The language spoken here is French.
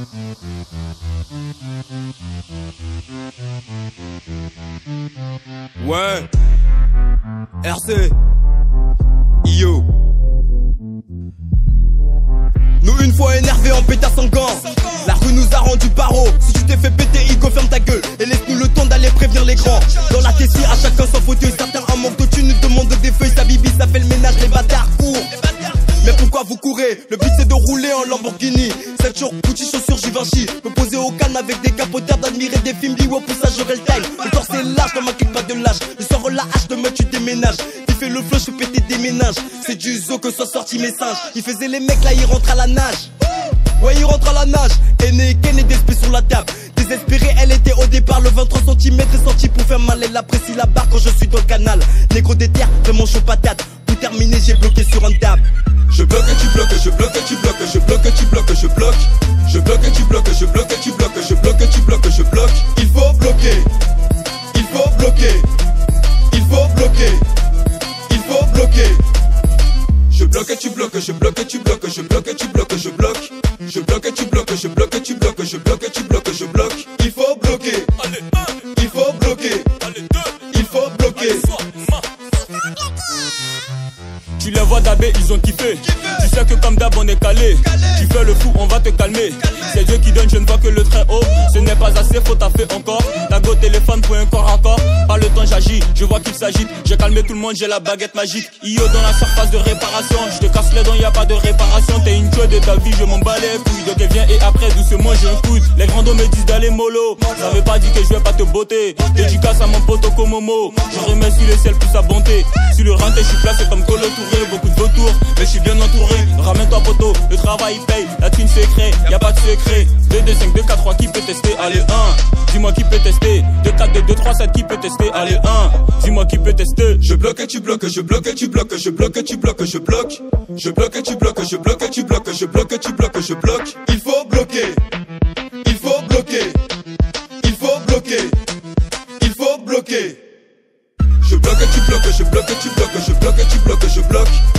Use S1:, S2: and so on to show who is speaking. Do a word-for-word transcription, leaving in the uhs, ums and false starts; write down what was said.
S1: Ouais. R C. Yo. Nous une fois énervés en pétasse en gants. La rue nous a rendu paro. Si tu t'es fait péter, Igo, ferme ta gueule et laisse-nous le temps d'aller prévenir les grands. Dans la tessie, à chacun son fauteuil. Certains en manque de thunes nous demandent des feuilles. Sa bibi, ça fait le ménage, les bâtards courent. Mais pourquoi vous courez? Le but c'est de rouler en Lamborghini. sept jours, Gucci, chaussures, Givenchy. Me poser au calme avec des capotaires, d'admirer des films d'Iwo, pour ça j'aurai le time. Le corps c'est large, dans ma clique pas de lâche. Le soir la hache, demain tu déménages. Il fait le flow, je fais péter des ménages. C'est du zoo que soit sorti mes singes. Il faisait les mecs, là il rentre à la nage. Ouais, il rentre à la nage. Aîné, Ken et d'esprit sur la table. Désespérée, elle était au départ. Le vingt-trois centimètres est sorti pour faire mal. Elle apprécie la barre quand je suis dans le canal. Négro des terres, vraiment chaud patate. Pour terminer, j'ai bloqué sur un tab.
S2: Je bloque et tu bloques, je bloque et tu bloques, je bloque et tu bloques, je bloque. Je bloque et tu bloques, je bloque et tu bloques, je bloque et tu bloques, je bloque. Il faut bloquer, il faut bloquer, il faut bloquer, il faut bloquer. Je bloque et tu bloques, je bloque et tu bloques, je bloque et tu bloques, je bloque. Je bloque et tu bloques, je bloque et tu bloques, je bloque et tu bloques, je bloque. Il faut bloquer, il faut bloquer, il faut bloquer.
S3: Tu les vois d'abé, ils ont kiffé. Tu sais que comme d'hab on est calé. Tu fais le fou, on va te calmer. C'est Dieu qui donne, je ne vois que le très haut. Ce n'est pas assez, faut taffer encore. Ta go téléphone pour un corps à corps. Par le temps j'agis, je vois qu'il s'agite. J'ai calmé tout le monde, j'ai la baguette magique. Io dans la surface de réparation. Je te casse les dents, y a pas de réparation. T'es une tueuse de ta vie, je m'en bats les couilles. Donc viens et après doucement j'ai un coude. Les grands me disent d'aller mollo. J'avais pas dit que je vais pas te botter. Dédicace à mon pote Komomo. Je remets sur le ciel plus sa bonté. Sur le renté, je suis placé comme Colo Touré. Beaucoup de vautours, mais je suis bien entouré. Ramène-toi poteau, le travail paye. La thune secret, y a pas de secret. deux deux cinq deux quatre trois qui peut tester? Allez un. Dis-moi qui peut tester. deux quatre deux deux trois sept qui peut tester? Allez un. Dis-moi qui peut tester.
S2: Je bloque et tu bloques, je bloque et tu bloques, je bloque et tu bloques, je bloque. Je bloque et tu bloques, je bloque et tu bloques, je bloque et tu bloques, je bloque. Il faut bloquer, il faut bloquer, il faut bloquer, il faut bloquer. Je bloque et tu bloques, je bloque et tu bloques, je bloque et tu bloques, je bloque.